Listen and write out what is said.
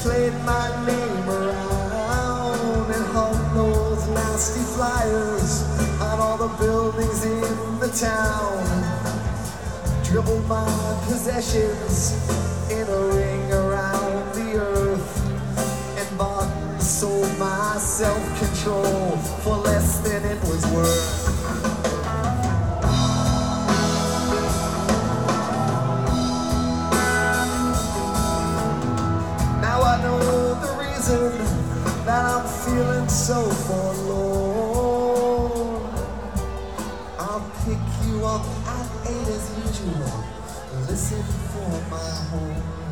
played my name around and hung those nasty flyers on all the buildings in the town. Dribbled my possessions in a ring around the earth and bought and sold my self-control for less than it was worth. Now I know the reason that I'm feeling so forlorn. I'll pick you up at 8 as usual. Listen for my horn.